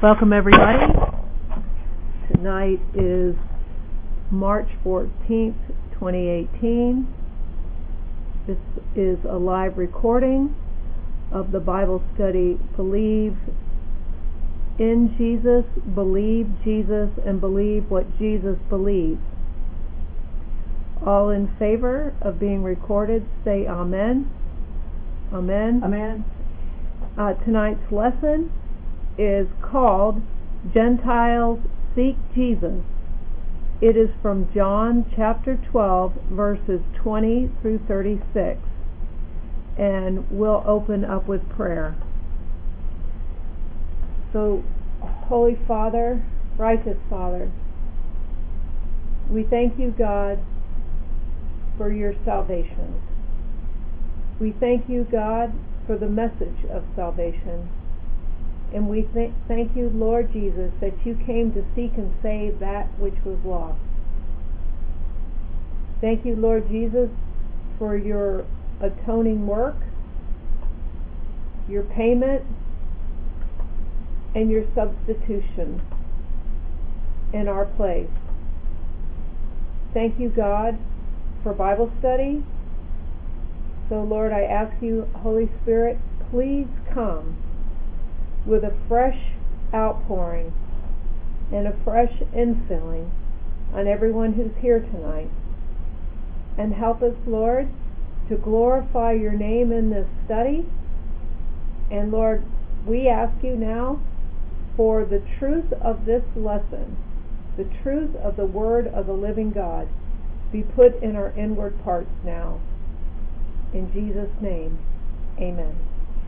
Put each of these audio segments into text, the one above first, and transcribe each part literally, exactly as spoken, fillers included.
Welcome everybody. Tonight is March fourteenth, twenty eighteen. This is a live recording of the Bible study Believe in Jesus, Believe Jesus, and Believe what Jesus believes. All in favor of being recorded, say Amen. Amen. Amen. Uh, tonight's lesson is called Gentiles Seek Jesus. It is from John chapter twelve, verses twenty through thirty-six. And we'll open up with prayer. So, Holy Father, righteous Father, we thank you, God, for your salvation. We thank you, God, for the message of salvation. And we th- thank you, Lord Jesus, that you came to seek and save that which was lost. Thank you, Lord Jesus, for your atoning work, your payment, and your substitution in our place. Thank you, God, for Bible study. So, Lord, I ask you, Holy Spirit, please come with a fresh outpouring and a fresh infilling on everyone who's here tonight. And help us, Lord, to glorify your name in this study. And Lord, we ask you now for the truth of this lesson, the truth of the word of the living God, be put in our inward parts now. In Jesus' name, amen.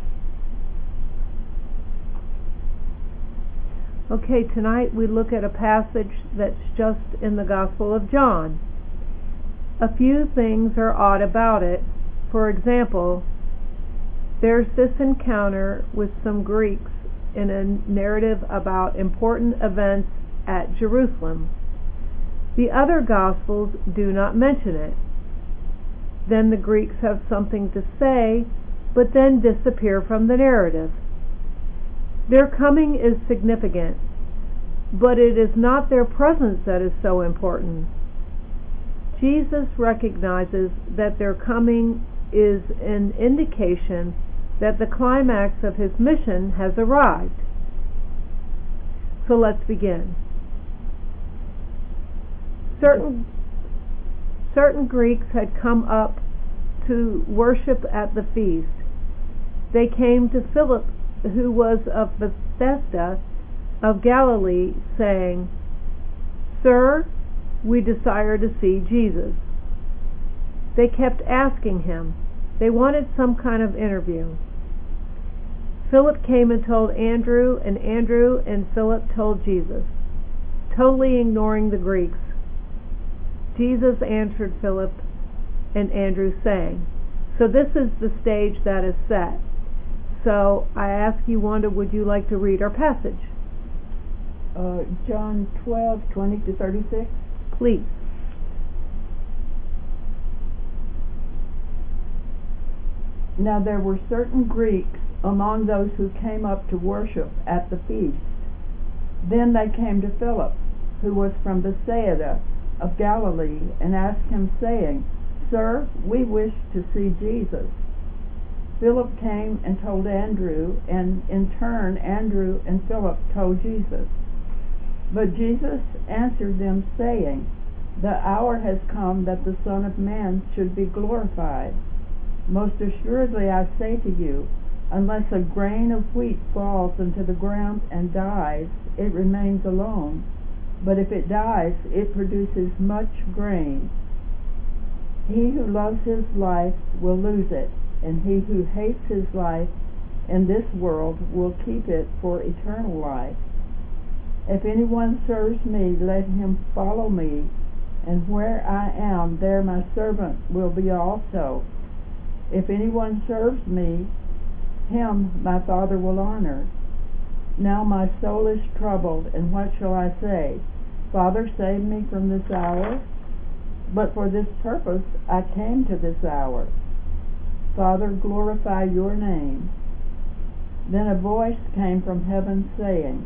Okay, tonight we look at a passage that's just in the Gospel of John. A few things are odd about it. For example, there's this encounter with some Greeks in a narrative about important events at Jerusalem. The other Gospels do not mention it. Then the Greeks have something to say, but then disappear from the narrative. Their coming is significant, but it is not their presence that is so important. Jesus recognizes that their coming is an indication that the climax of his mission has arrived. So let's begin. Certain, certain Greeks had come up to worship at the feast. They came to Philip, who was of Bethsaida of Galilee, saying, "Sir, we desire to see Jesus." They kept asking him. They wanted some kind of interview. Philip came and told Andrew, and Andrew and Philip told Jesus, totally ignoring the Greeks. Jesus answered Philip and Andrew, saying, so this is the stage that is set. So I ask you, Wanda, would you like to read our passage? Uh, John twelve, twenty to thirty-six. Please. Now there were certain Greeks among those who came up to worship at the feast. Then they came to Philip, who was from Bethsaida of Galilee, and asked him, saying, "Sir, we wish to see Jesus." Philip came and told Andrew, and in turn Andrew and Philip told Jesus. But Jesus answered them, saying, "The hour has come that the Son of Man should be glorified. Most assuredly I say to you, unless a grain of wheat falls into the ground and dies, it remains alone. But if it dies, it produces much grain. He who loves his life will lose it, and he who hates his life in this world will keep it for eternal life. If anyone serves me, let him follow me, and where I am, there my servant will be also. If anyone serves me, him my Father will honor. Now my soul is troubled, and what shall I say? Father, save me from this hour. But for this purpose I came to this hour. Father, glorify your name. Then a voice came from heaven saying,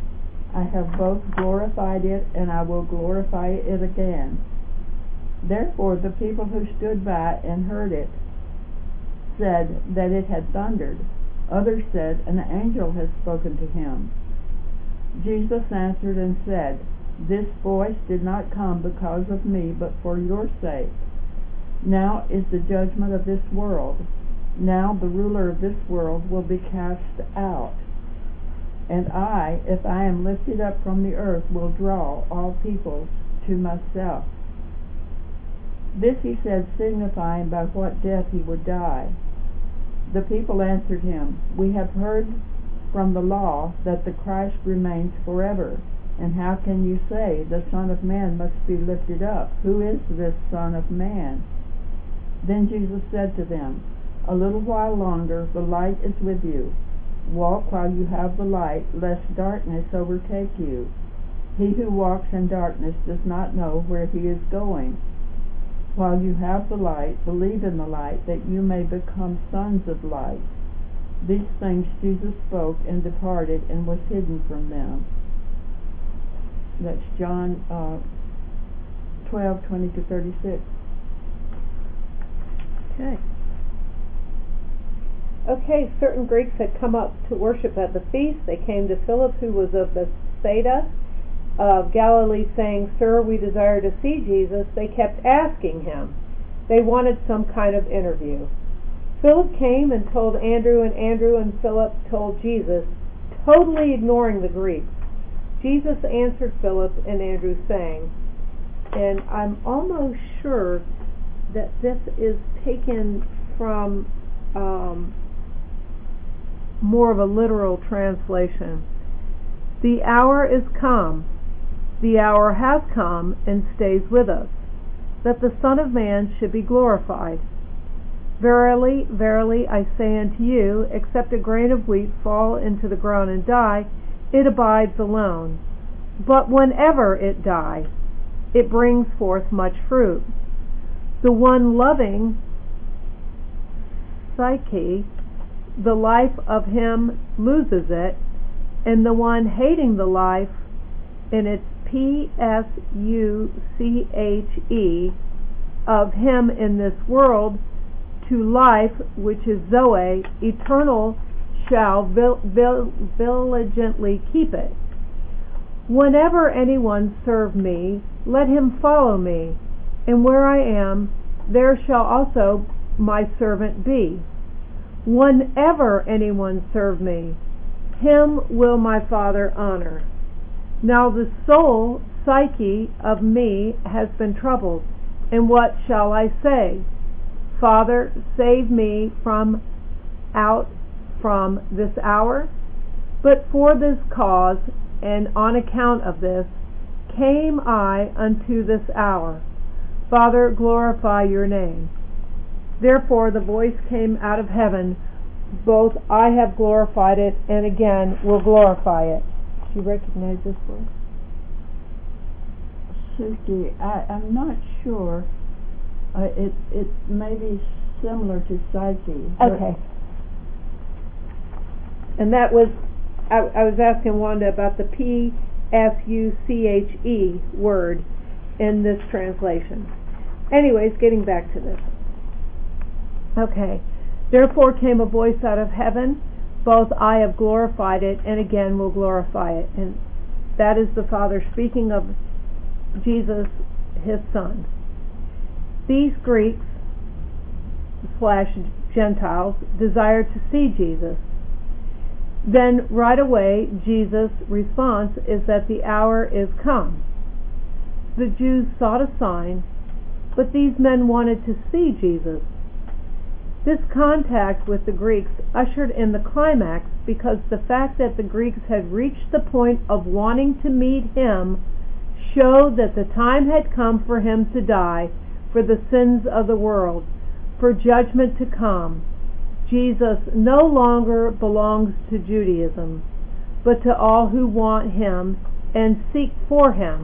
I have both glorified it, and I will glorify it again." Therefore the people who stood by and heard it said that it had thundered. Others said, "An angel has spoken to him." Jesus answered and said, "This voice did not come because of me, but for your sake. Now is the judgment of this world. Now the ruler of this world will be cast out. And I, if I am lifted up from the earth, will draw all peoples to myself." This he said, signifying by what death he would die. The people answered him, "We have heard from the law that the Christ remains forever. And how can you say, 'The Son of Man must be lifted up'? Who is this Son of Man?" Then Jesus said to them, "A little while longer the light is with you. Walk while you have the light, lest darkness overtake you. He who walks in darkness does not know where he is going. While you have the light, believe in the light, that you may become sons of light." These things Jesus spoke and departed and was hidden from them. That's John uh, twelve, twenty to thirty-six. Okay. Okay, certain Greeks had come up to worship at the feast. They came to Philip, who was of Bethsaida of Galilee, saying, "Sir, we desire to see Jesus." They kept asking him. They wanted some kind of interview. Philip came and told Andrew, and Andrew and Philip told Jesus, totally ignoring the Greeks. Jesus answered Philip and Andrew, saying, and I'm almost sure that this is taken from um, more of a literal translation. "The hour is come, the hour has come and stays with us, that the Son of Man should be glorified. Verily, verily, I say unto you, except a grain of wheat fall into the ground and die, it abides alone. But whenever it dies, it brings forth much fruit. The one loving psyche, the life of him loses it, and the one hating the life, and it's P S U C H E, of him in this world, to life, which is Zoe, eternal, shall vil- vil- diligently keep it. Whenever anyone serve me, let him follow me, and where I am, there shall also my servant be. Whenever anyone serve me, him will my Father honor. Now the soul, psyche, of me has been troubled, and what shall I say? Father, save me from out from this hour? But for this cause, and on account of this, came I unto this hour. Father, glorify your name." Therefore the voice came out of heaven, "Both I have glorified it, and again will glorify it." Do you recognize this voice? Suki, I, I'm not sure. Uh, it it may be similar to Psyche. Okay. And that was, I, I was asking Wanda about the P S U C H E word in this translation. Anyways, getting back to this. Okay. Therefore came a voice out of heaven, "Both I have glorified it, and again will glorify it." And that is the Father speaking of Jesus, his Son. These Greeks slash Gentiles desired to see Jesus. Then right away Jesus' response is that the hour is come. The Jews sought a sign, but these men wanted to see Jesus. This contact with the Greeks ushered in the climax, because the fact that the Greeks had reached the point of wanting to meet him showed that the time had come for him to die for the sins of the world, for judgment to come. Jesus no longer belongs to Judaism, but to all who want him and seek for him.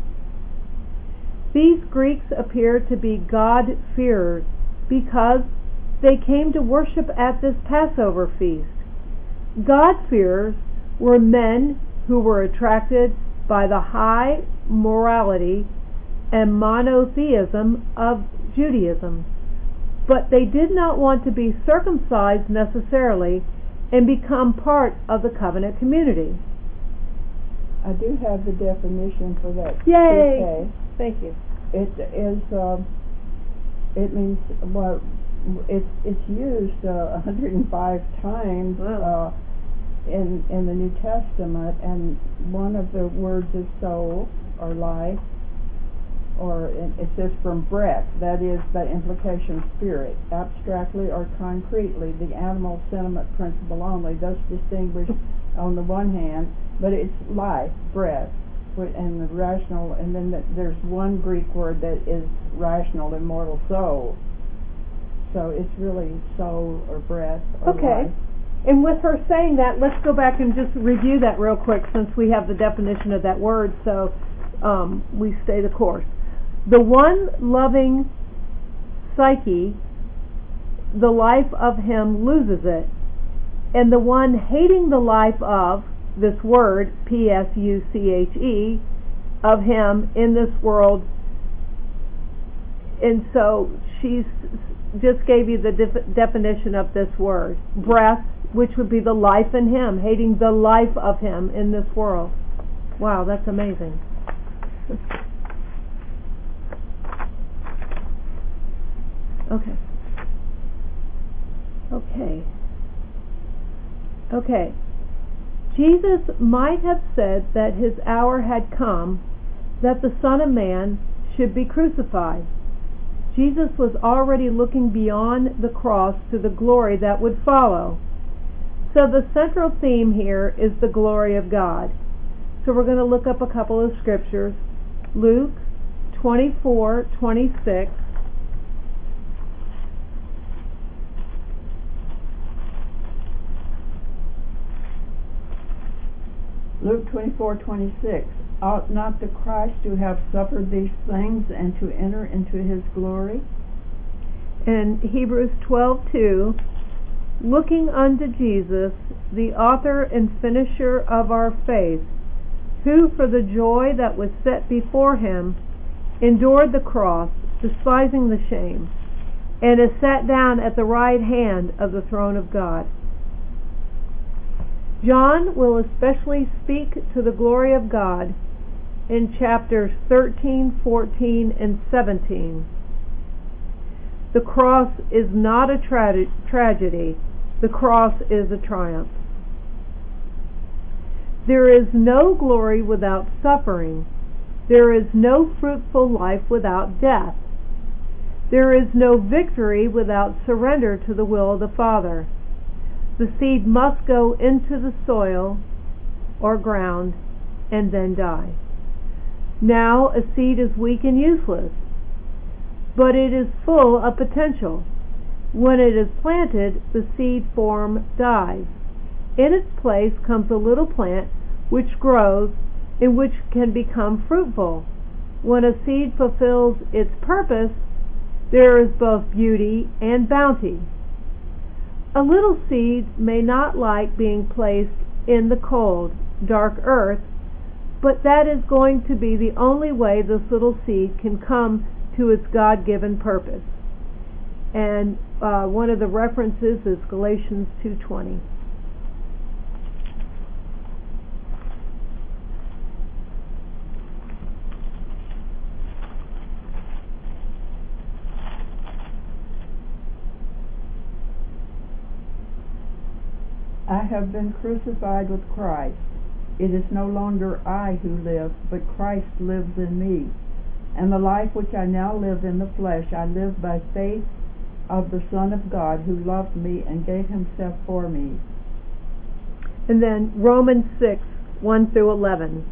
These Greeks appear to be God-fearers because they came to worship at this Passover feast. God-fearers were men who were attracted by the high morality and monotheism of Judaism, but they did not want to be circumcised necessarily and become part of the covenant community. I do have the definition for that. Yay! P K. Thank you. It is. Uh, it means well. It's it's used uh, one hundred five times Wow. uh, in in the New Testament, and one of the words is soul or life, or it, it says from breath. That is, by implication, spirit, abstractly or concretely, the animal sentiment principle only, thus distinguished on the one hand, but it's life, breath, and the rational, and then the, there's one Greek word that is rational, immortal soul. So it's really soul or breath or Okay. life. And with her saying that, let's go back and just review that real quick since we have the definition of that word, so um, we stay the course. The one loving psyche, the life of him loses it, and the one hating the life of, this word, P S U C H E, of him in this world. And so she's just gave you the def- definition of this word, breath, which would be the life in him, hating the life of him in this world. Wow, that's amazing. Okay. Okay. Okay. Jesus might have said that his hour had come, that the Son of Man should be crucified. Jesus was already looking beyond the cross to the glory that would follow. So the central theme here is the glory of God. So we're going to look up a couple of scriptures. Luke twenty-four twenty-six. Luke twenty-four twenty-six. Ought not the Christ to have suffered these things and to enter into his glory? And Hebrews twelve two. Looking unto Jesus, the author and finisher of our faith, who for the joy that was set before him endured the cross, despising the shame, and is sat down at the right hand of the throne of God. John will especially speak to the glory of God in chapters thirteen, fourteen, and seventeen. The cross is not a tra- tragedy. The cross is a triumph. There is no glory without suffering. There is no fruitful life without death. There is no victory without surrender to the will of the Father. The seed must go into the soil or ground and then die. Now a seed is weak and useless, but it is full of potential. When it is planted, the seed form dies. In its place comes a little plant which grows and which can become fruitful. When a seed fulfills its purpose, there is both beauty and bounty. A little seed may not like being placed in the cold, dark earth, but that is going to be the only way this little seed can come to its God-given purpose. And uh, one of the references is Galatians two twenty. I have been crucified with Christ. It is no longer I who live, but Christ lives in me. And the life which I now live in the flesh, I live by faith of the Son of God, who loved me and gave himself for me. And then Romans six, one through eleven.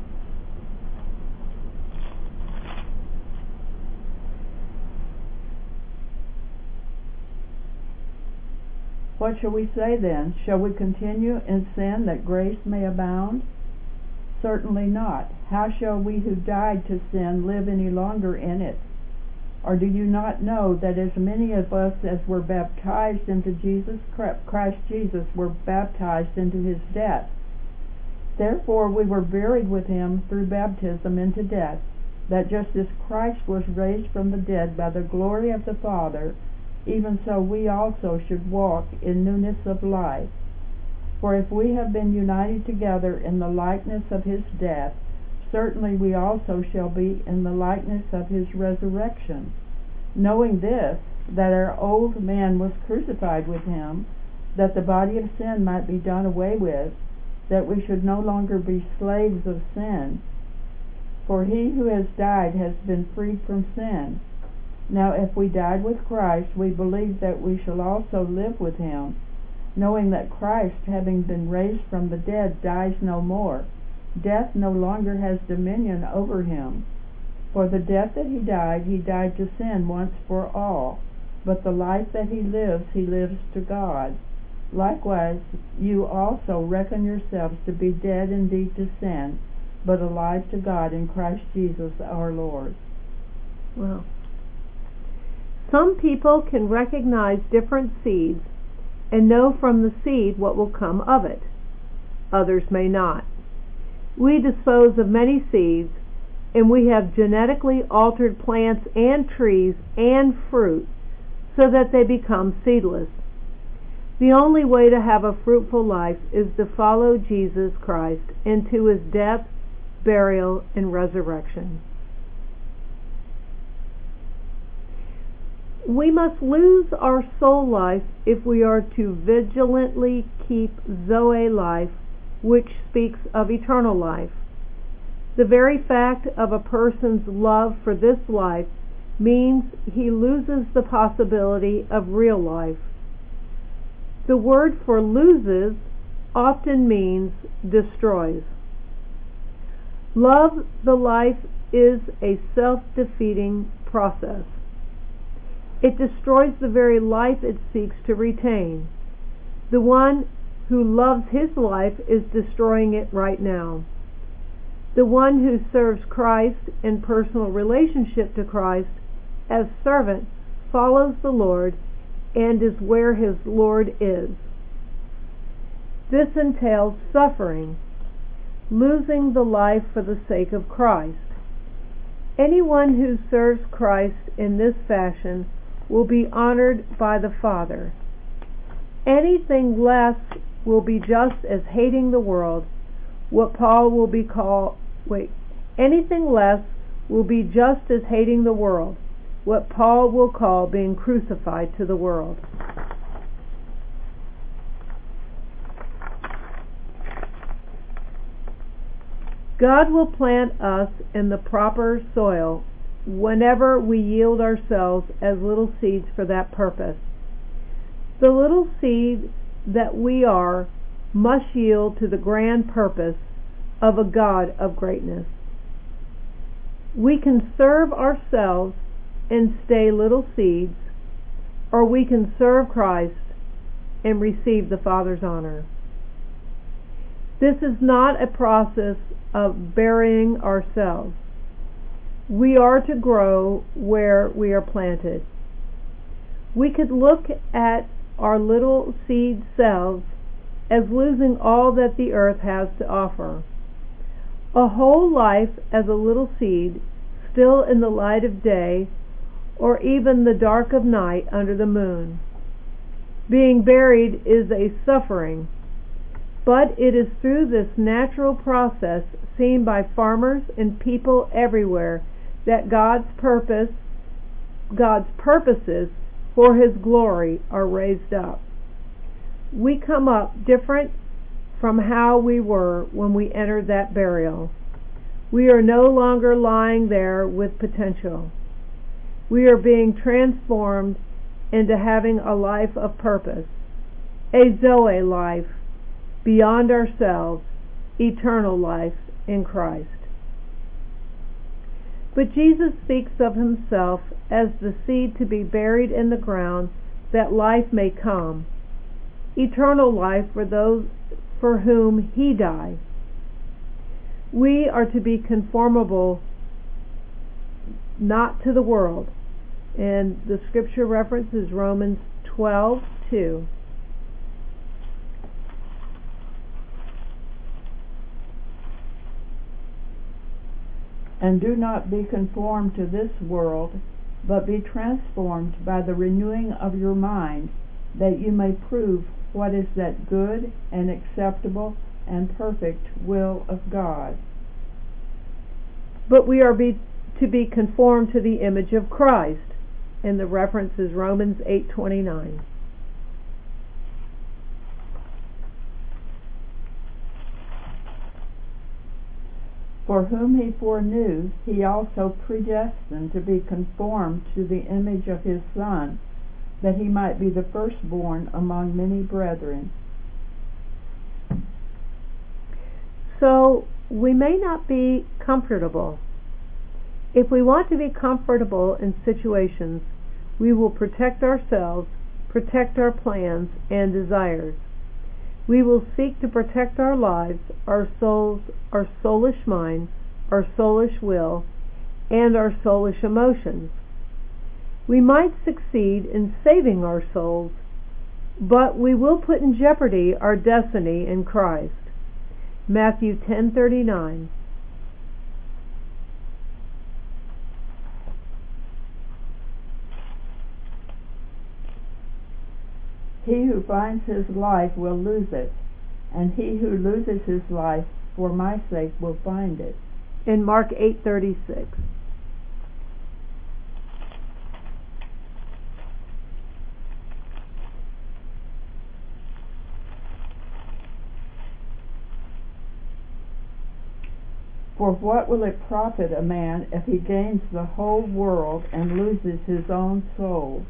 What shall we say then? Shall we continue in sin that grace may abound? Certainly not. How shall we who died to sin live any longer in it? Or do you not know that as many of us as were baptized into Jesus Christ Jesus were baptized into his death? Therefore we were buried with him through baptism into death, that just as Christ was raised from the dead by the glory of the Father, even so we also should walk in newness of life. For if we have been united together in the likeness of his death, certainly we also shall be in the likeness of his resurrection. Knowing this, that our old man was crucified with him, that the body of sin might be done away with, that we should no longer be slaves of sin. For he who has died has been freed from sin. Now if we died with Christ, we believe that we shall also live with him, knowing that Christ, having been raised from the dead, dies no more. Death no longer has dominion over him. For the death that he died, he died to sin once for all. But the life that he lives, he lives to God. Likewise, you also reckon yourselves to be dead indeed to sin, but alive to God in Christ Jesus our Lord. Well, some people can recognize different seeds and know from the seed what will come of it. Others may not. We dispose of many seeds, and we have genetically altered plants and trees and fruit so that they become seedless. The only way to have a fruitful life is to follow Jesus Christ into his death, burial, and resurrection. We must lose our soul life if we are to vigilantly keep Zoe life, which speaks of eternal life. The very fact of a person's love for this life means he loses the possibility of real life. The word for loses often means destroys. Love the life is a self-defeating process. It destroys the very life it seeks to retain. The one who loves his life is destroying it right now. The one who serves Christ in personal relationship to Christ as servant follows the Lord and is where his Lord is. This entails suffering, losing the life for the sake of Christ. Anyone who serves Christ in this fashion will be honored by the Father. Anything less will be just as hating the world, what Paul will be called, wait, anything less will be just as hating the world, what Paul will call being crucified to the world. God will plant us in the proper soil whenever we yield ourselves as little seeds for that purpose. The little seed that we are must yield to the grand purpose of a God of greatness. We can serve ourselves and stay little seeds, or we can serve Christ and receive the Father's honor. This is not a process of burying ourselves. We are to grow where we are planted. We could look at our little seed selves as losing all that the earth has to offer. A whole life as a little seed, still in the light of day, or even the dark of night under the moon. Being buried is a suffering, but it is through this natural process seen by farmers and people everywhere that God's purpose, God's purposes for his glory are raised up. We come up different from how we were when we entered that burial. We are no longer lying there with potential. We are being transformed into having a life of purpose, a Zoe life beyond ourselves, eternal life in Christ. But Jesus speaks of himself as the seed to be buried in the ground that life may come, eternal life for those for whom he died. We are to be conformable not to the world, and the scripture reference is Romans twelve two. And do not be conformed to this world, but be transformed by the renewing of your mind, that you may prove what is that good and acceptable and perfect will of God. But we are be, to be conformed to the image of Christ, and the reference is Romans eight twenty-nine. For whom he foreknew, he also predestined to be conformed to the image of his Son, that he might be the firstborn among many brethren. So, we may not be comfortable. If we want to be comfortable in situations, we will protect ourselves, protect our plans and desires. We will seek to protect our lives, our souls, our soulish mind, our soulish will, and our soulish emotions. We might succeed in saving our souls, but we will put in jeopardy our destiny in Christ. Matthew ten thirty-nine. He who finds his life will lose it, and he who loses his life for my sake will find it. In Mark eight thirty-six. For what will it profit a man if he gains the whole world and loses his own soul?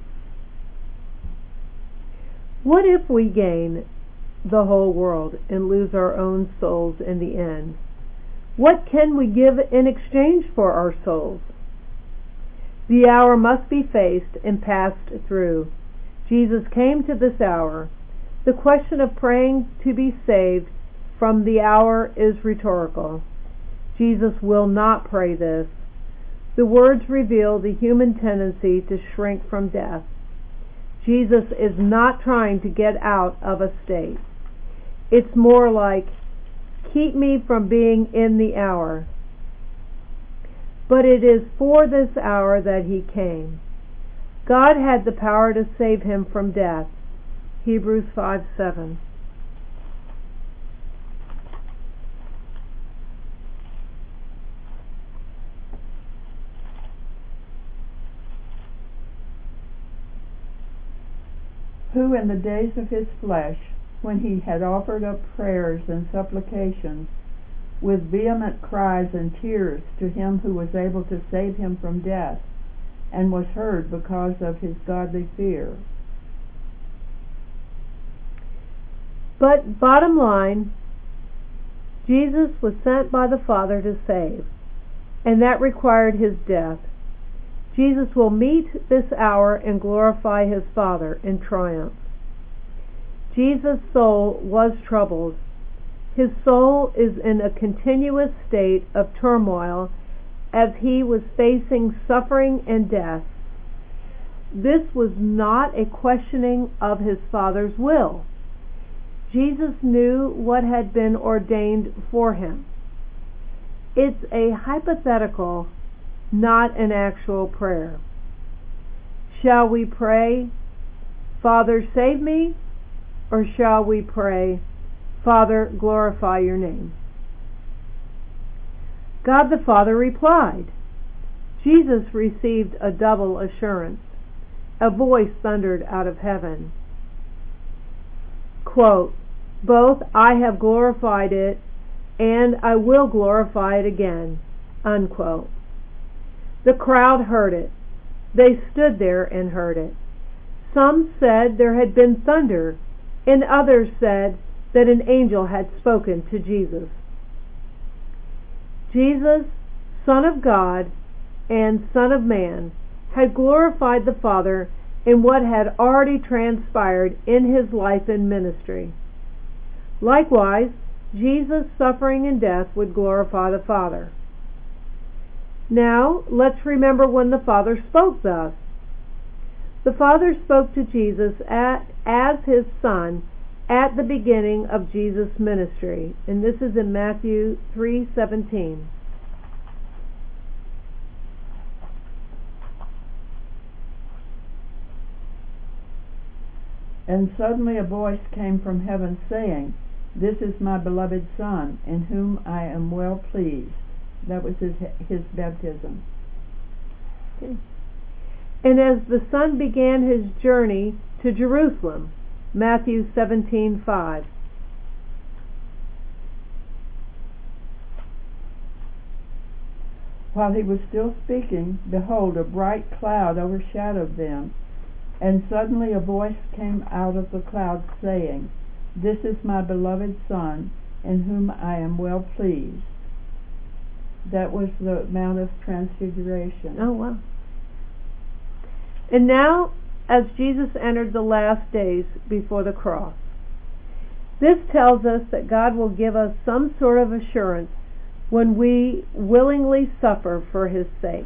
What if we gain the whole world and lose our own souls in the end? What can we give in exchange for our souls? The hour must be faced and passed through. Jesus came to this hour. The question of praying to be saved from the hour is rhetorical. Jesus will not pray this. The words reveal the human tendency to shrink from death. Jesus is not trying to get out of a state. It's more like, keep me from being in the hour. But it is for this hour that he came. God had the power to save him from death. Hebrews five seven. Who in the days of his flesh, when he had offered up prayers and supplications, with vehement cries and tears to him who was able to save him from death, and was heard because of his godly fear. But bottom line, Jesus was sent by the Father to save, and that required his death. Jesus will meet this hour and glorify his Father in triumph. Jesus' soul was troubled. His soul is in a continuous state of turmoil as he was facing suffering and death. This was not a questioning of his Father's will. Jesus knew what had been ordained for him. It's a hypothetical, not an actual prayer. Shall we pray, Father, save me? Or shall we pray, Father, glorify your name? God the Father replied. Jesus received a double assurance. A voice thundered out of heaven. Quote, both I have glorified it and I will glorify it again. Unquote. The crowd heard it. They stood there and heard it. Some said there had been thunder, and others said that an angel had spoken to Jesus. Jesus, Son of God and Son of Man, had glorified the Father in what had already transpired in his life and ministry. Likewise, Jesus' suffering and death would glorify the Father. Now, let's remember when the Father spoke thus. The Father spoke to Jesus at, as his Son at the beginning of Jesus' ministry, and this is in Matthew three seventeen. And suddenly a voice came from heaven saying, "This is my beloved Son, in whom I am well pleased." That was his, his baptism. Okay. And as the Son began his journey to Jerusalem, Matthew seventeen five. While he was still speaking, behold, a bright cloud overshadowed them, and suddenly a voice came out of the cloud saying, "This is my beloved Son, in whom I am well pleased." That was the Mount of Transfiguration. Oh, wow. And now, as Jesus entered the last days before the cross, this tells us that God will give us some sort of assurance when we willingly suffer for his sake.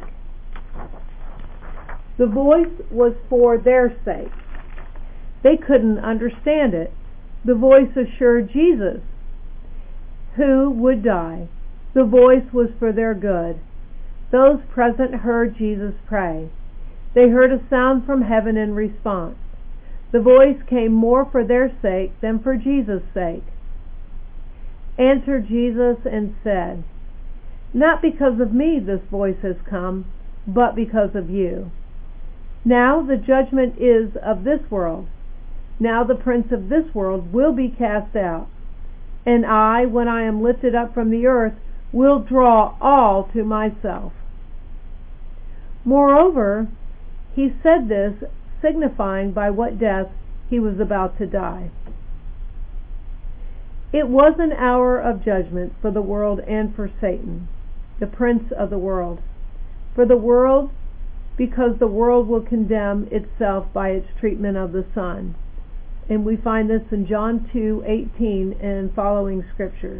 The voice was for their sake. They couldn't understand it. The voice assured Jesus, who would die. The voice was for their good. Those present heard Jesus pray. They heard a sound from heaven in response. The voice came more for their sake than for Jesus' sake. Answered Jesus and said, "Not because of me this voice has come, but because of you. Now the judgment is of this world. Now the prince of this world will be cast out. And I, when I am lifted up from the earth, will draw all to myself." Moreover, he said this, signifying by what death he was about to die. It was an hour of judgment for the world and for Satan, the prince of the world. For the world, because the world will condemn itself by its treatment of the Son. And we find this in John two eighteen and following scriptures.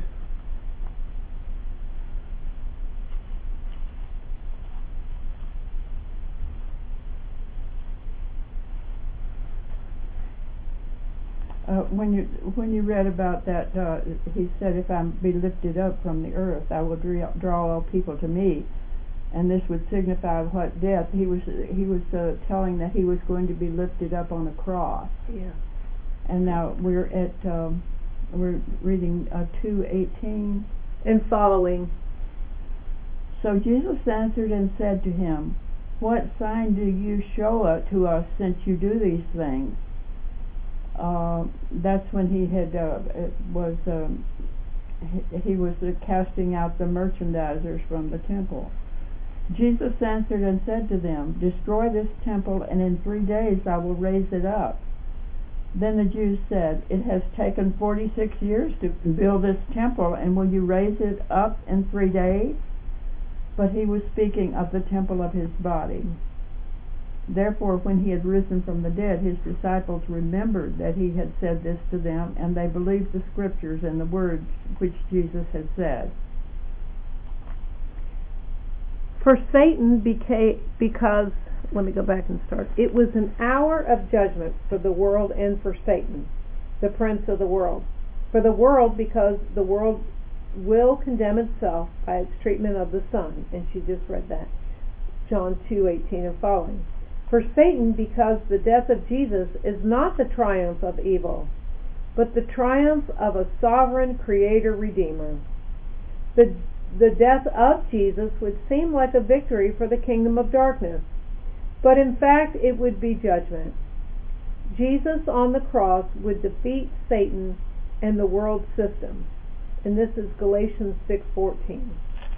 Uh, when you when you read about that, uh, he said, "If I be lifted up from the earth, I will draw all people to me," and this would signify what death. He was he was uh, telling that he was going to be lifted up on a cross. Yeah. And now we're at um, we're reading uh, two eighteen and following. So Jesus answered and said to him, "What sign do you show uh, to us since you do these things?" Uh, that's when he had uh, was um, he, he was uh, casting out the merchandisers from the temple. Jesus answered and said to them, "Destroy this temple, and in three days I will raise it up." Then the Jews said, "It has taken forty-six years to build this temple, and will you raise it up in three days?" But he was speaking of the temple of his body. Therefore, when he had risen from the dead, his disciples remembered that he had said this to them, and they believed the scriptures and the words which Jesus had said. For Satan became, because, let me go back and start. It was an hour of judgment for the world and for Satan, the prince of the world. For the world, because the world will condemn itself by its treatment of the Son, and she just read that, John two eighteen and following. For Satan, because the death of Jesus is not the triumph of evil, but the triumph of a sovereign Creator Redeemer. The, the death of Jesus would seem like a victory for the kingdom of darkness, but in fact it would be judgment. Jesus on the cross would defeat Satan and the world system. And this is Galatians six fourteen.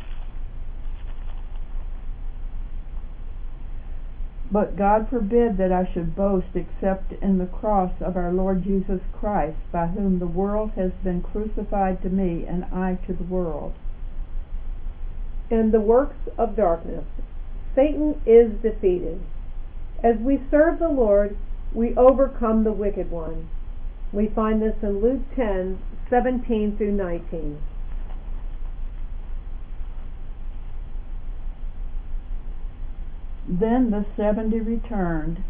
But God forbid that I should boast except in the cross of our Lord Jesus Christ, by whom the world has been crucified to me, and I to the world. And the works of darkness. Satan is defeated. As we serve the Lord, we overcome the wicked one. We find this in Luke ten seventeen through nineteen. Then the seventy returned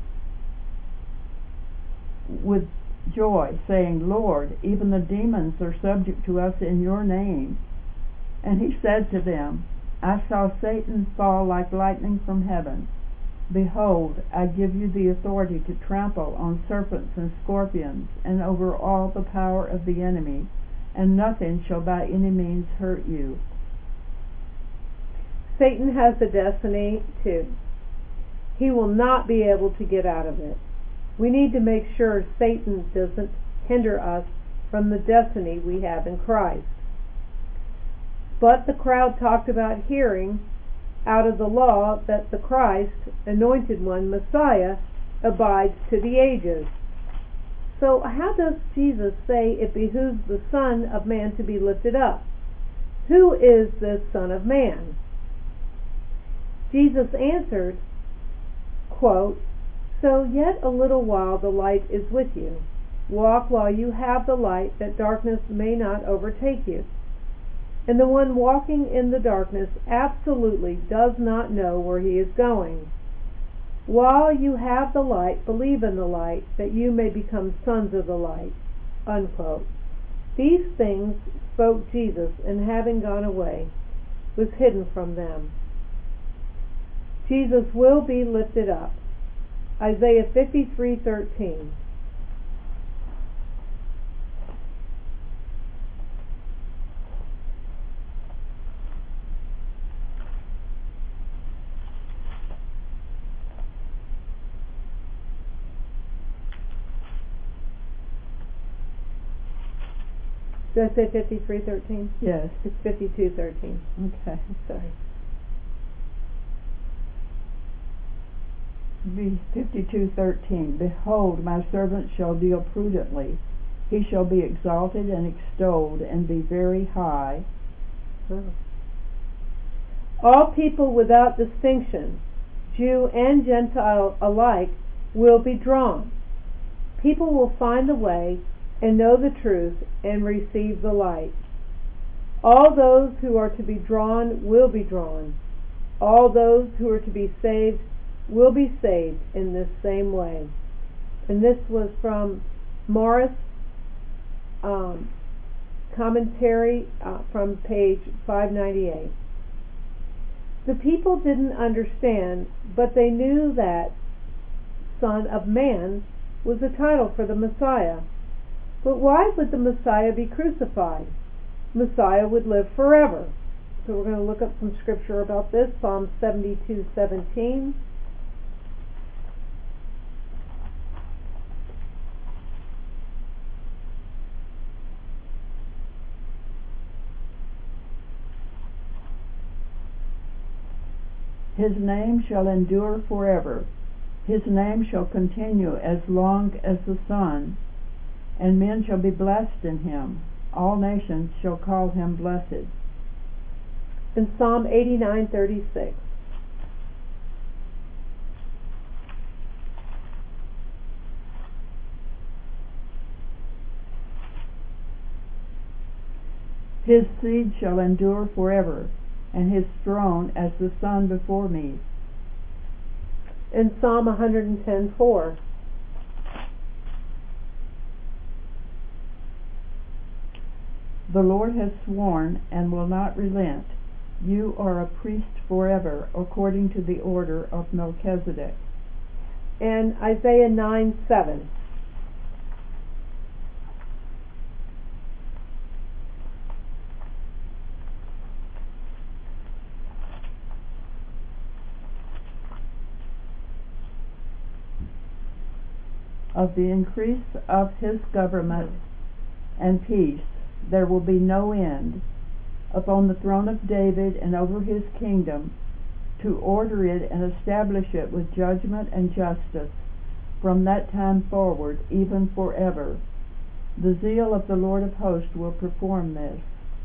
with joy, saying, "Lord, even the demons are subject to us in your name." And he said to them, "I saw Satan fall like lightning from heaven. Behold, I give you the authority to trample on serpents and scorpions, and over all the power of the enemy, and nothing shall by any means hurt you." Satan has a destiny too. He will not be able to get out of it. We need to make sure Satan doesn't hinder us from the destiny we have in Christ. But the crowd talked about hearing out of the law that the Christ, anointed one, Messiah, abides to the ages. So how does Jesus say it behooves the Son of Man to be lifted up? Who is this Son of Man? Jesus answered, quote, "So yet a little while the light is with you. Walk while you have the light, that darkness may not overtake you. And the one walking in the darkness absolutely does not know where he is going. While you have the light, believe in the light, that you may become sons of the light." Unquote. These things spoke Jesus, and having gone away, was hidden from them. Jesus will be lifted up. Isaiah fifty-three thirteen. Did I say fifty-three thirteen? Yes. It's fifty-two thirteen. Okay. Sorry. fifty-two thirteen. "Behold, my servant shall deal prudently. He shall be exalted and extolled, and be very high." Oh. All people without distinction, Jew and Gentile alike, will be drawn. People will find the way and know the truth and receive the light. All those who are to be drawn will be drawn. All those who are to be saved will be saved in this same way. And this was from Morris um, commentary uh, from page five ninety-eight. The people didn't understand, but they knew that Son of Man was a title for the Messiah. But why would the Messiah be crucified? Messiah would live forever. So we're going to look up some scripture about this. Psalm seventy-two seventeen. "His name shall endure forever. His name shall continue as long as the sun, and men shall be blessed in him. All nations shall call him blessed." In Psalm eighty-nine thirty-six. "His seed shall endure forever, and his throne as the sun before me." In Psalm one ten four. "The Lord has sworn and will not relent. You are a priest forever, according to the order of Melchizedek." And Isaiah nine seven. "Of the increase of his government and peace there will be no end, upon the throne of David and over his kingdom, to order it and establish it with judgment and justice from that time forward, even forever. The zeal of the Lord of hosts will perform this."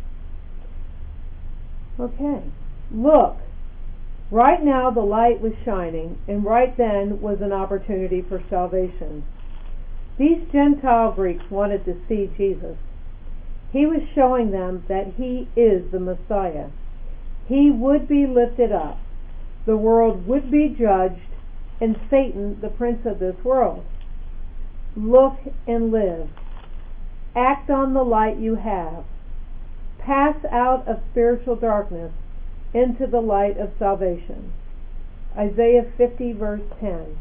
Okay. Look, right now the light was shining, and right then was an opportunity for salvation. These Gentile Greeks wanted to see Jesus. He was showing them that he is the Messiah. He would be lifted up. The world would be judged, and Satan the prince of this world. Look and live. Act on the light you have. Pass out of spiritual darkness into the light of salvation. Isaiah fifty, verse ten.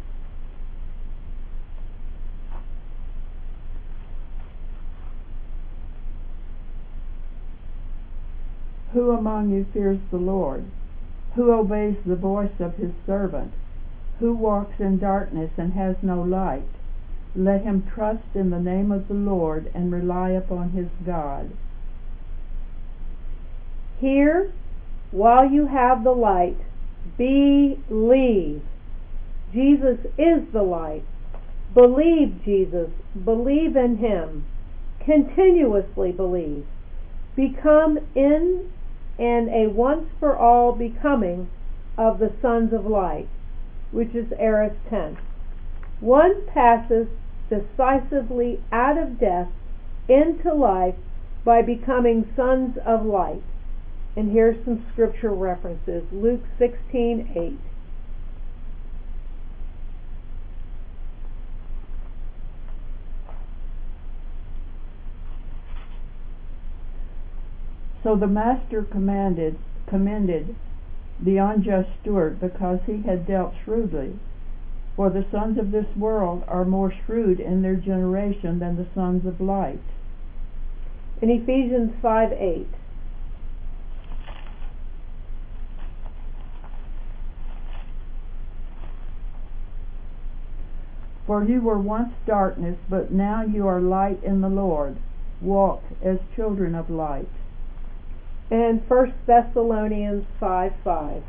Who among you fears the Lord? Who obeys the voice of his servant? Who walks in darkness and has no light? Let him trust in the name of the Lord and rely upon his God. Here, while you have the light, believe. Jesus is the light. Believe Jesus. Believe in him. Continuously believe. Become in and a once for all becoming of the sons of light, which is aorist tense. One passes decisively out of death into life by becoming sons of light. And here's some scripture references. Luke sixteen eight. So the master commanded, commended the unjust steward because he had dealt shrewdly. For the sons of this world are more shrewd in their generation than the sons of light. In Ephesians five eight. For you were once darkness, but now you are light in the Lord. Walk as children of light. And First Thessalonians five five.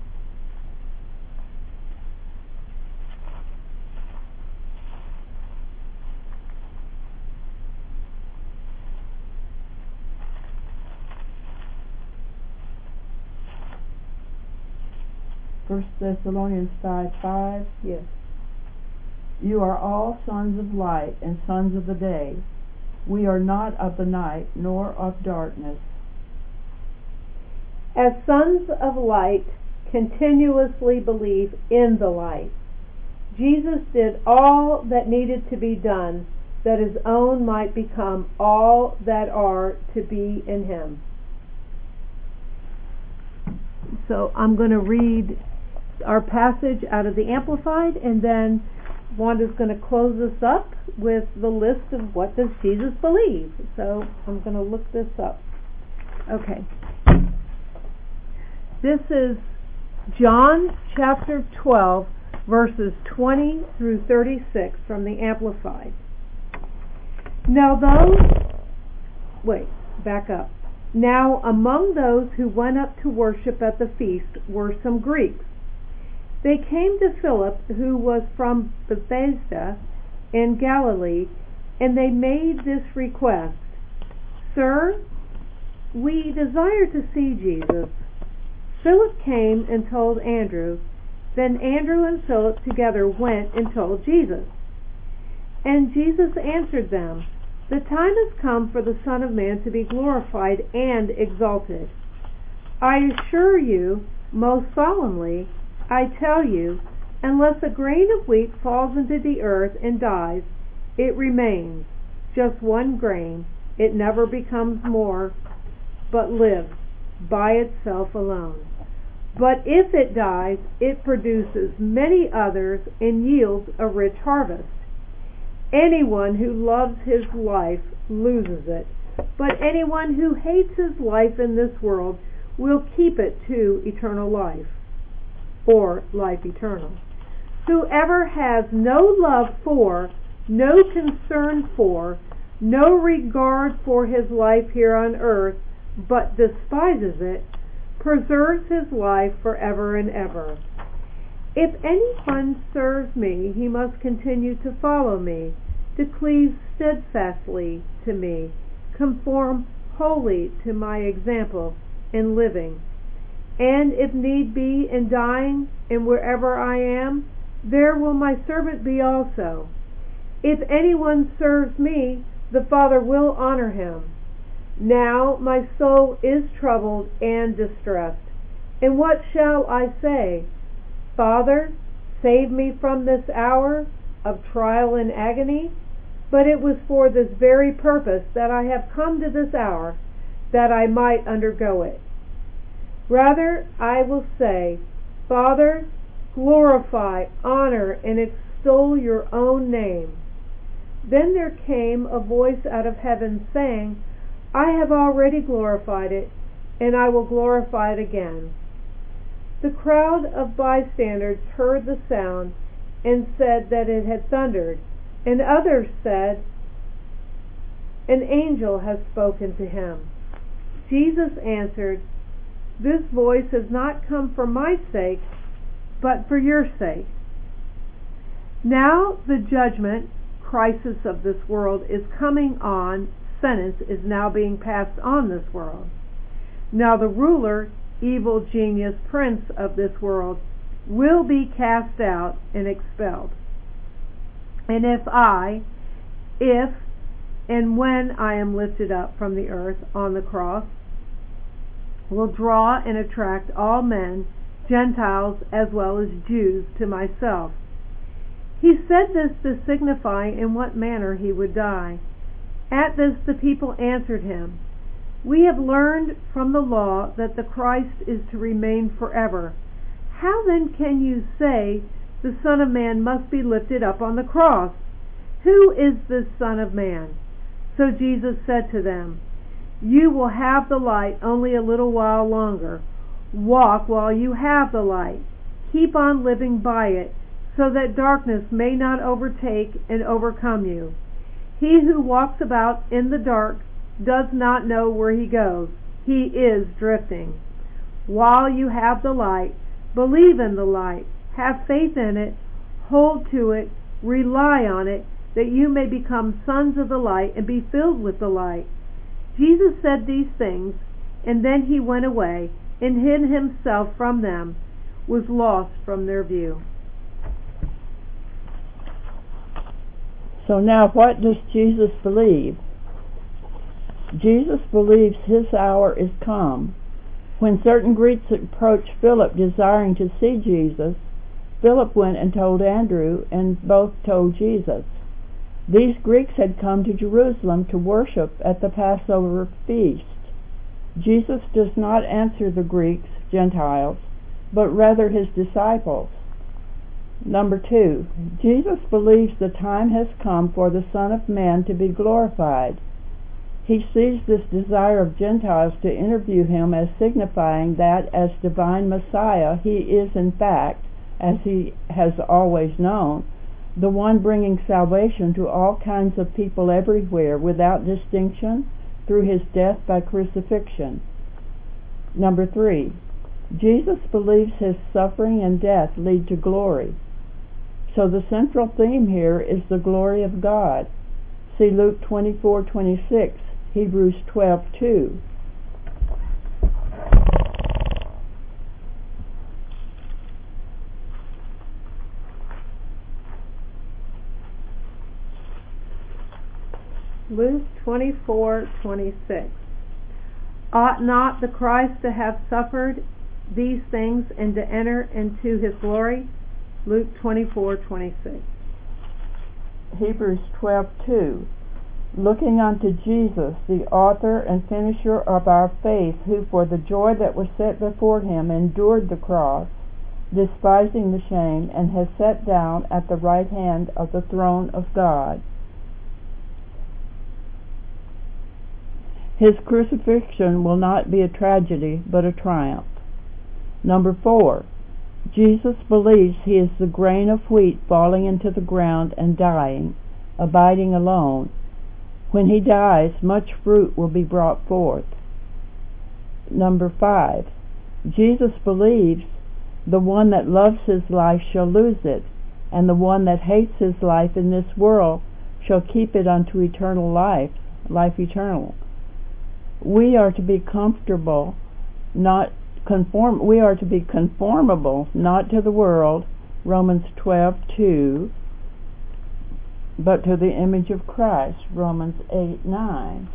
First Thessalonians five five. Yes. You are all sons of light and sons of the day. We are not of the night, nor of darkness. As sons of light, continuously believe in the light. Jesus did all that needed to be done that his own might become all that are to be in him. So I'm going to read our passage out of the Amplified, and then Wanda's going to close us up with the list of what does Jesus believe. So I'm going to look this up. Okay. This is John chapter twelve, verses twenty through thirty-six from the Amplified. Now those, wait, back up. Now among those who went up to worship at the feast were some Greeks. They came to Philip, who was from Bethsaida in Galilee, and they made this request, Sir, we desire to see Jesus. Philip came and told Andrew. Then Andrew and Philip together went and told Jesus. And Jesus answered them, The time has come for the Son of Man to be glorified and exalted. I assure you, most solemnly, I tell you, unless a grain of wheat falls into the earth and dies, it remains, just one grain. It never becomes more, but lives by itself alone. But if it dies, it produces many others and yields a rich harvest. Anyone who loves his life loses it, but anyone who hates his life in this world will keep it to eternal life, or life eternal. Whoever has no love for, no concern for, no regard for his life here on earth, but despises it, preserves his life forever and ever. If anyone serves me, he must continue to follow me, to cleave steadfastly to me, conform wholly to my example in living. And if need be, in dying, and wherever I am, there will my servant be also. If anyone serves me, the Father will honor him. Now my soul is troubled and distressed. And what shall I say? Father, save me from this hour of trial and agony? But it was for this very purpose that I have come to this hour, that I might undergo it. Rather, I will say, Father, glorify, honor, and extol your own name." Then there came a voice out of heaven saying, "I have already glorified it, and I will glorify it again." The crowd of bystanders heard the sound and said that it had thundered, and others said, "An angel has spoken to him." Jesus answered, "This voice has not come for my sake, but for your sake. Now the judgment crisis of this world is coming on. Sentence is now being passed on this world. Now the ruler, evil genius, prince of this world will be cast out and expelled. And if I, if and when I am lifted up from the earth on the cross, will draw and attract all men, Gentiles as well as Jews, to myself." He said this to signify in what manner he would die. At this the people answered him, "We have learned from the law that the Christ is to remain forever. How then can you say the Son of Man must be lifted up on the cross? Who is this Son of Man?" So Jesus said to them, "You will have the light only a little while longer. Walk while you have the light. Keep on living by it, so that darkness may not overtake and overcome you. He who walks about in the dark does not know where he goes. He is drifting. While you have the light, believe in the light, have faith in it, hold to it, rely on it, that you may become sons of the light and be filled with the light." Jesus said these things, and then he went away and hid himself from them, was lost from their view. So now what does Jesus believe? Jesus believes his hour is come. When certain Greeks approached Philip desiring to see Jesus, Philip went and told Andrew, and both told Jesus. These Greeks had come to Jerusalem to worship at the Passover feast. Jesus does not answer the Greeks, Gentiles, but rather his disciples. Number two, Jesus believes the time has come for the Son of Man to be glorified. He sees this desire of Gentiles to interview him as signifying that as divine Messiah he is in fact, as he has always known, the one bringing salvation to all kinds of people everywhere without distinction through his death by crucifixion. Number three, Jesus believes his suffering and death lead to glory. So the central theme here is the glory of God. See Luke twenty-four twenty-six, Hebrews twelve two. Luke twenty-four twenty-six. Ought not the Christ to have suffered these things and to enter into his glory? Luke twenty-four twenty-six. Hebrews twelve two. Looking unto Jesus, the author and finisher of our faith, who for the joy that was set before him endured the cross, despising the shame, and has sat down at the right hand of the throne of God. His crucifixion will not be a tragedy, but a triumph. Number four, Jesus believes he is the grain of wheat falling into the ground and dying, abiding alone. When he dies, much fruit will be brought forth. Number five, Jesus believes the one that loves his life shall lose it, and the one that hates his life in this world shall keep it unto eternal life, life eternal. We are to be comfortable, not conform. We are to be conformable, not to the world, Romans twelve two, but to the image of Christ, Romans eight nine.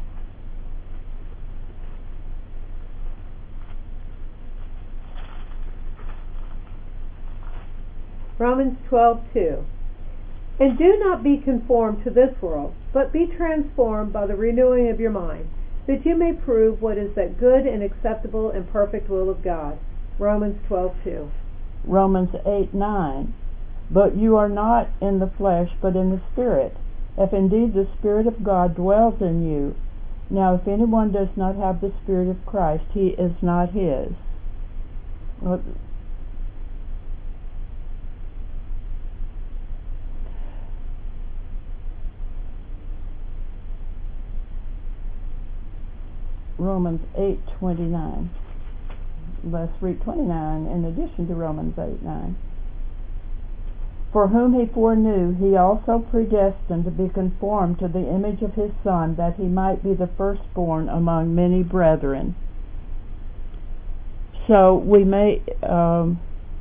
Romans twelve two. And do not be conformed to this world, but be transformed by the renewing of your mind, that you may prove what is that good and acceptable and perfect will of God. Romans twelve two. Romans eight nine. But you are not in the flesh, but in the Spirit, if indeed the Spirit of God dwells in you. Now if anyone does not have the Spirit of Christ, he is not his. Well, Romans eight twenty-nine. Let's read twenty-nine in addition to Romans eight nine. For whom he foreknew, he also predestined to be conformed to the image of his Son, that he might be the firstborn among many brethren. So we may, um,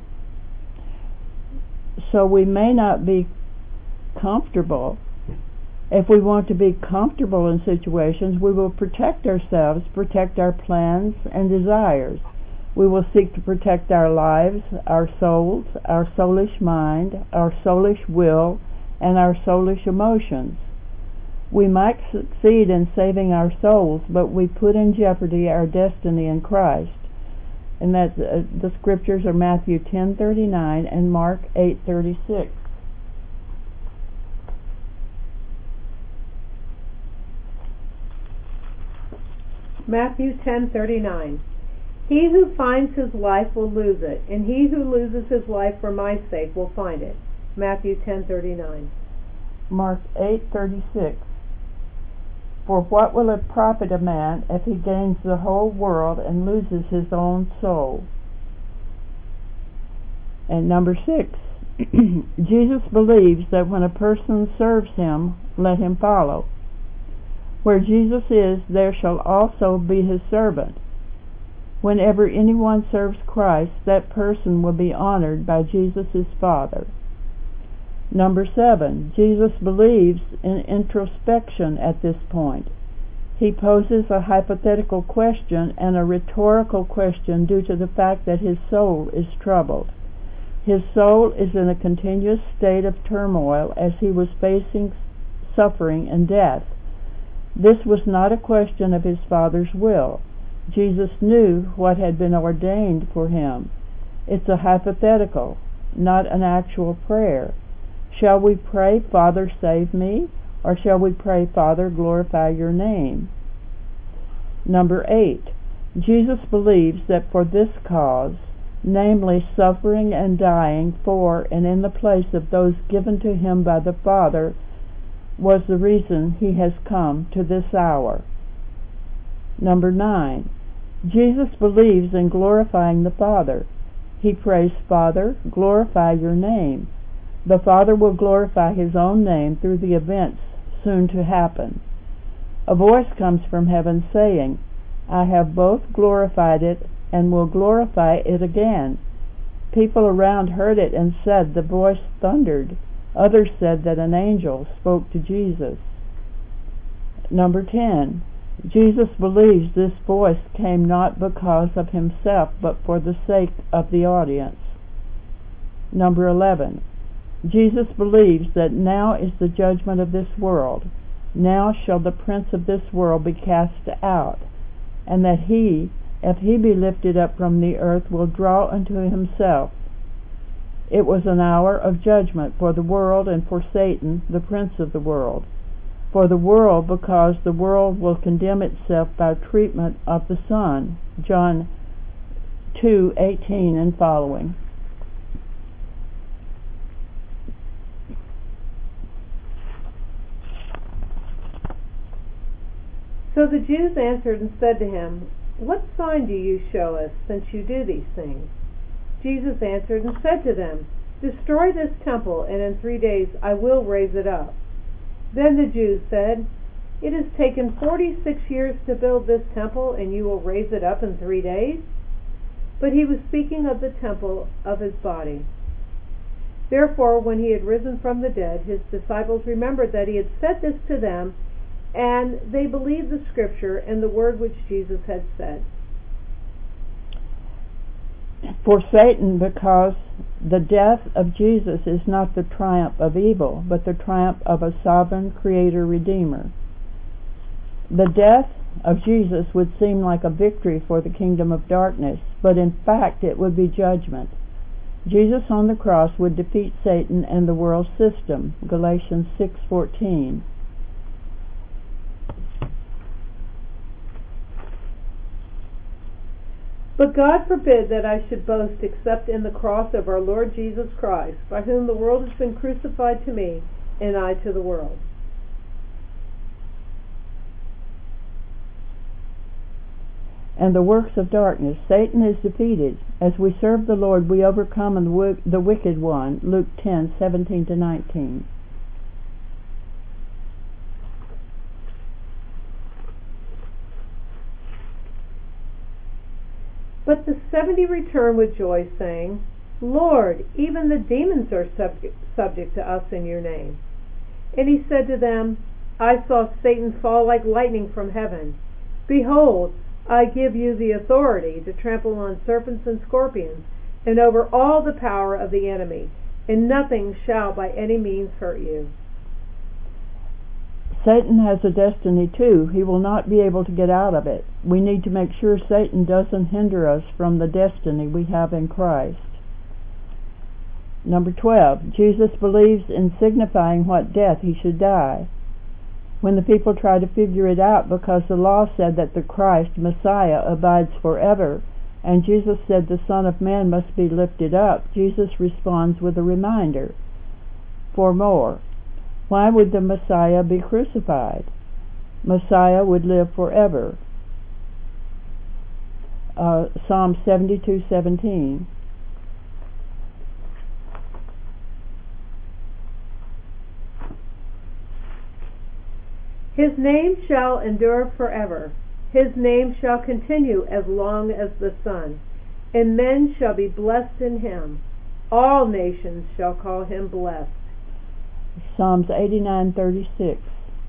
so we may not be comfortable. If we want to be comfortable in situations, we will protect ourselves, protect our plans and desires. We will seek to protect our lives, our souls, our soulish mind, our soulish will, and our soulish emotions. We might succeed in saving our souls, but we put in jeopardy our destiny in Christ. And that uh, the scriptures are Matthew ten thirty-nine and Mark eight thirty-six. Matthew ten thirty-nine. He who finds his life will lose it, and he who loses his life for my sake will find it. Matthew ten thirty-nine. Mark eight thirty-six. For what will it profit a man if he gains the whole world and loses his own soul? And number six, Jesus believes that when a person serves him, let him follow. Where Jesus is, there shall also be his servant. Whenever anyone serves Christ, that person will be honored by Jesus his Father. Number seven, Jesus believes in introspection at this point. He poses a hypothetical question and a rhetorical question due to the fact that his soul is troubled. His soul is in a continuous state of turmoil as he was facing suffering and death. This was not a question of his Father's will. Jesus knew what had been ordained for him. It's a hypothetical, not an actual prayer. Shall we pray, Father, save me? Or shall we pray, Father, glorify your name? Number eight, Jesus believes that for this cause, namely suffering and dying for and in the place of those given to him by the Father, was the reason he has come to this hour. Number nine, Jesus believes in glorifying the Father. He prays, Father, glorify your name. The Father will glorify his own name through the events soon to happen. A voice comes from heaven saying, I have both glorified it and will glorify it again. People around heard it and said the voice thundered. Others said that an angel spoke to Jesus. Number ten, Jesus believes this voice came not because of himself, but for the sake of the audience. Number eleven, Jesus believes that now is the judgment of this world. Now shall the prince of this world be cast out, and that he, if he be lifted up from the earth, will draw unto himself. It was an hour of judgment for the world and for Satan, the prince of the world. For the world, because the world will condemn itself by treatment of the Son. John two eighteen and following. So the Jews answered and said to him, What sign do you show us, since you do these things? Jesus answered and said to them, Destroy this temple, and in three days I will raise it up. Then the Jews said, It has taken forty-six years to build this temple, and you will raise it up in three days? But he was speaking of the temple of his body. Therefore, when he had risen from the dead, his disciples remembered that he had said this to them, and they believed the scripture and the word which Jesus had said. For Satan, because the death of Jesus is not the triumph of evil, but the triumph of a sovereign Creator Redeemer. The death of Jesus would seem like a victory for the kingdom of darkness, but in fact it would be judgment. Jesus on the cross would defeat Satan and the world system. Galatians six fourteen. But God forbid that I should boast except in the cross of our Lord Jesus Christ, by whom the world has been crucified to me, and I to the world. And the works of darkness. Satan is defeated. As we serve the Lord, we overcome the wicked one. Luke ten seventeen to nineteen. But the seventy returned with joy, saying, Lord, even the demons are subject, subject to us in your name. And he said to them, I saw Satan fall like lightning from heaven. Behold, I give you the authority to trample on serpents and scorpions, and over all the power of the enemy, and nothing shall by any means hurt you. Satan has a destiny too. He will not be able to get out of it. We need to make sure Satan doesn't hinder us from the destiny we have in Christ. Number twelve, Jesus believes in signifying what death he should die. When the people try to figure it out, because the law said that the Christ, Messiah, abides forever, and Jesus said the Son of Man must be lifted up, Jesus responds with a reminder. For more. Why would the Messiah be crucified? Messiah would live forever. Uh, Psalm seventy-two seventeen. His name shall endure forever. His name shall continue as long as the sun, and men shall be blessed in him. All nations shall call him blessed. Psalms eighty-nine thirty-six.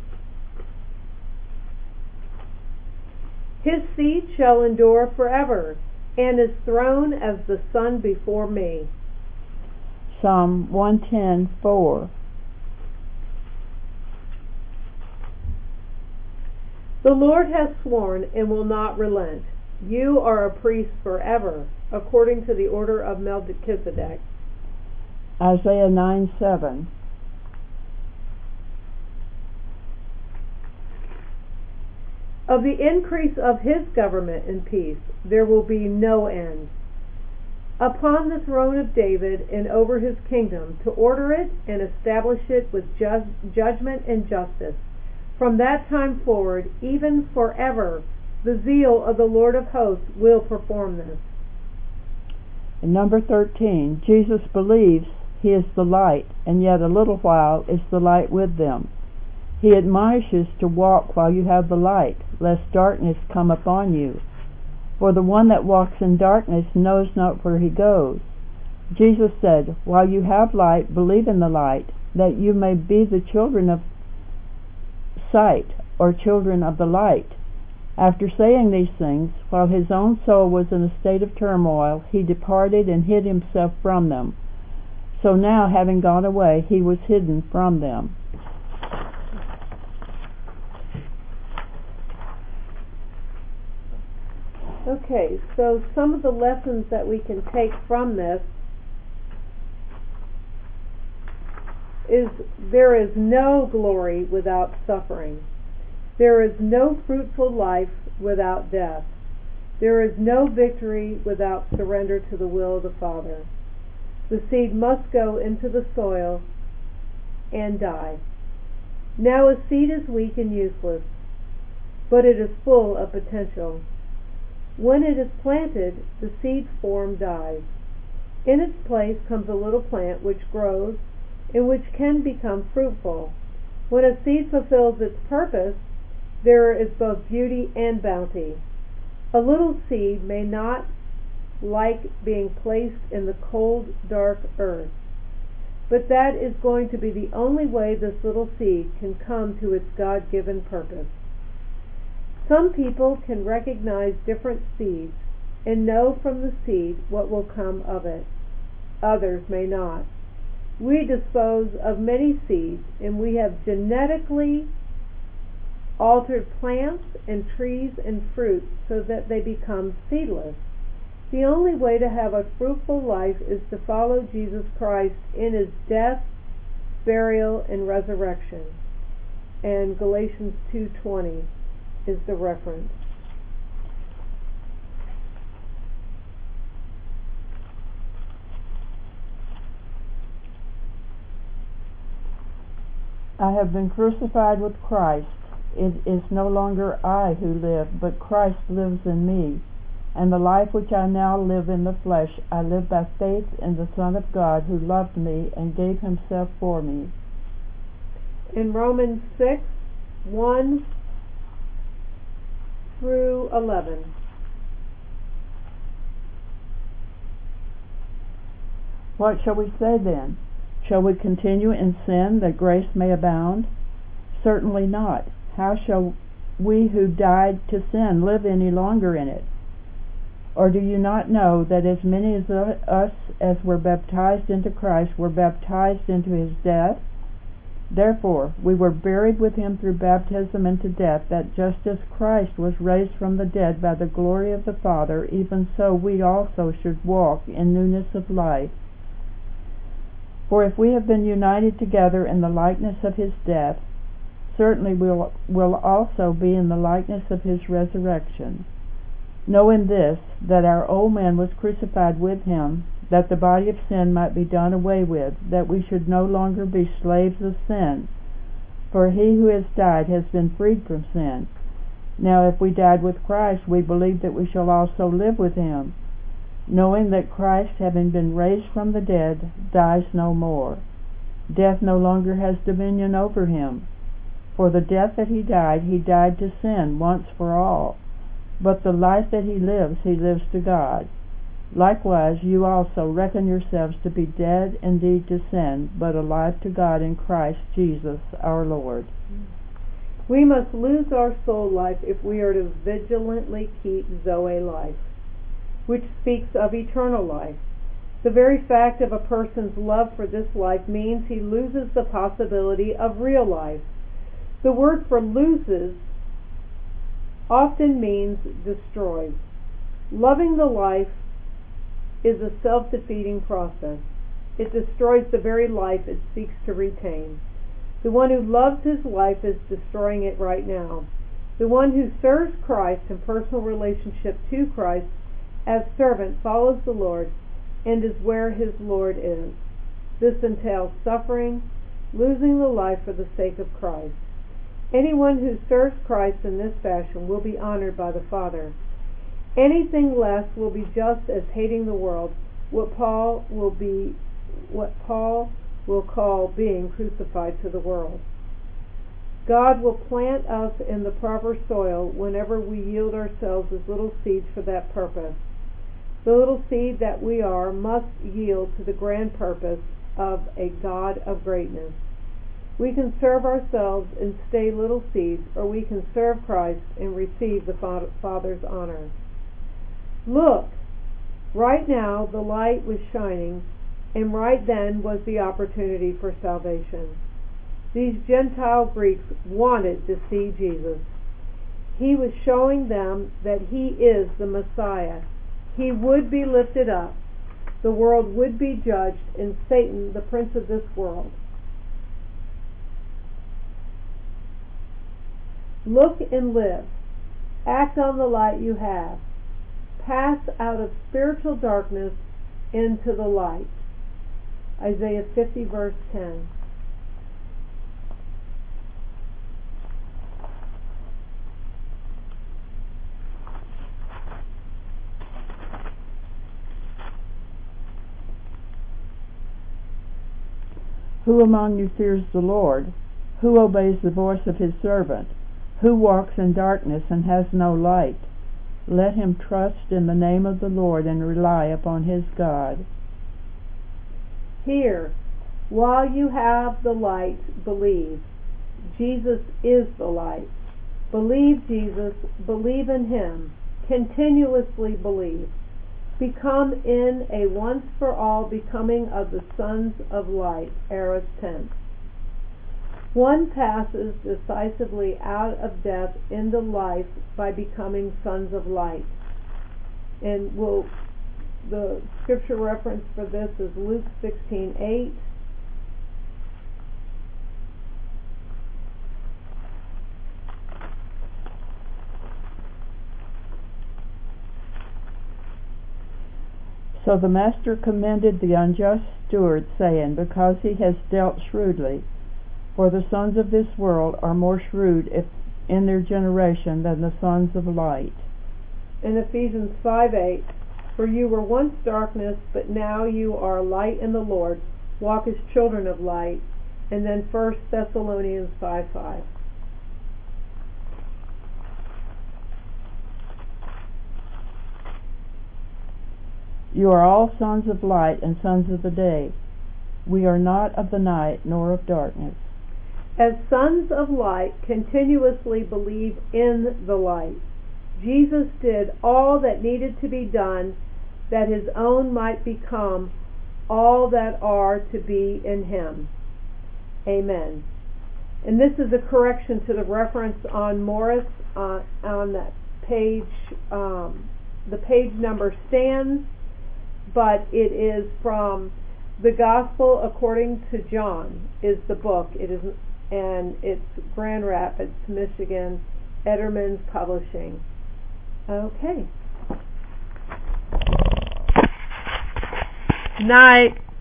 His seed shall endure forever, and his throne as the sun before me. Psalm one ten four. The Lord has sworn and will not relent. You are a priest forever, according to the order of Melchizedek. Isaiah nine seven. Of the increase of his government and peace there will be no end, upon the throne of David and over his kingdom, to order it and establish it with just, judgment and justice. From that time forward, even forever, the zeal of the Lord of hosts will perform this. And number thirteen, Jesus believes he is the light, and yet a little while is the light with them. He admonishes to walk while you have the light, lest darkness come upon you. For the one that walks in darkness knows not where he goes. Jesus said, while you have light, believe in the light, that you may be the children of sight, or children of the light. After saying these things, while his own soul was in a state of turmoil, he departed and hid himself from them. So now, having gone away, he was hidden from them. Okay, so some of the lessons that we can take from this is there is no glory without suffering. There is no fruitful life without death. There is no victory without surrender to the will of the Father. The seed must go into the soil and die. Now a seed is weak and useless, but it is full of potential. When it is planted, the seed form dies. In its place comes a little plant which grows and which can become fruitful. When a seed fulfills its purpose, there is both beauty and bounty. A little seed may not like being placed in the cold, dark earth, but that is going to be the only way this little seed can come to its God-given purpose. Some people can recognize different seeds and know from the seed what will come of it. Others may not. We dispose of many seeds, and we have genetically altered plants and trees and fruits so that they become seedless. The only way to have a fruitful life is to follow Jesus Christ in his death, burial, and resurrection. And Galatians two twenty is the reference. I have been crucified with Christ. It is no longer I who live, but Christ lives in me. And the life which I now live in the flesh, I live by faith in the Son of God who loved me and gave himself for me. In Romans six, one through eleven. What shall we say then? Shall we continue in sin that grace may abound? Certainly not. How shall we who died to sin live any longer in it? Or do you not know that as many of us as were baptized into Christ were baptized into his death? Therefore we were buried with him through baptism into death, that just as Christ was raised from the dead by the glory of the Father, even so we also should walk in newness of life. For if we have been united together in the likeness of his death, certainly we will, will also be in the likeness of his resurrection. Knowing this, that our old man was crucified with him, that the body of sin might be done away with, that we should no longer be slaves of sin. For he who has died has been freed from sin. Now if we died with Christ, we believe that we shall also live with him, knowing that Christ, having been raised from the dead, dies no more. Death no longer has dominion over him. For the death that he died, he died to sin once for all. But the life that he lives, he lives to God. Likewise, you also reckon yourselves to be dead indeed to sin, but alive to God in Christ Jesus our Lord. We must lose our soul life if we are to vigilantly keep Zoe life, which speaks of eternal life. The very fact of a person's love for this life means he loses the possibility of real life. The word for loses often means destroys. Loving the life is a self-defeating process. It destroys the very life it seeks to retain. The one who loves his life is destroying it right now. The one who serves Christ in personal relationship to Christ as servant follows the Lord and is where his Lord is. This entails suffering, losing the life for the sake of Christ. Anyone who serves Christ in this fashion will be honored by the Father. Anything less will be just as hating the world, what Paul will be what Paul will call being crucified to the world. God will plant us in the proper soil whenever we yield ourselves as little seeds for that purpose. The little seed that we are must yield to the grand purpose of a God of greatness. We can serve ourselves and stay little seeds, or we can serve Christ and receive the Father's honor. Look, right now the light was shining, and right then was the opportunity for salvation. These Gentile Greeks wanted to see Jesus. He was showing them that he is the Messiah. He would be lifted up. The world would be judged, and Satan, the prince of this world. Look and live. Act on the light you have. Pass out of spiritual darkness into the light. Isaiah fifty verse ten. Who among you fears the Lord? Who obeys the voice of his servant? Who walks in darkness and has no light? Let him trust in the name of the Lord and rely upon his God. Here, while you have the light, believe. Jesus is the light. Believe Jesus, believe in him. Continuously believe. Become in a once for all becoming of the sons of light. Aorist tense. One passes decisively out of death into life by becoming sons of light. And we'll the scripture reference for this is Luke sixteen eight. So the master commended the unjust steward, saying, Because he has dealt shrewdly. For the sons of this world are more shrewd if in their generation than the sons of light. In Ephesians five eight, For you were once darkness, but now you are light in the Lord. Walk as children of light. And then First Thessalonians five five. You are all sons of light and sons of the day. We are not of the night nor of darkness. As sons of light, continuously believe in the light. Jesus did all that needed to be done that his own might become all that are to be in him. Amen. And this is a correction to the reference on Morris uh, on that page. Um, the page number stands, but it is from The Gospel According to John is the book. It is, and it's Grand Rapids, Michigan, Etterman's Publishing. Okay. Night.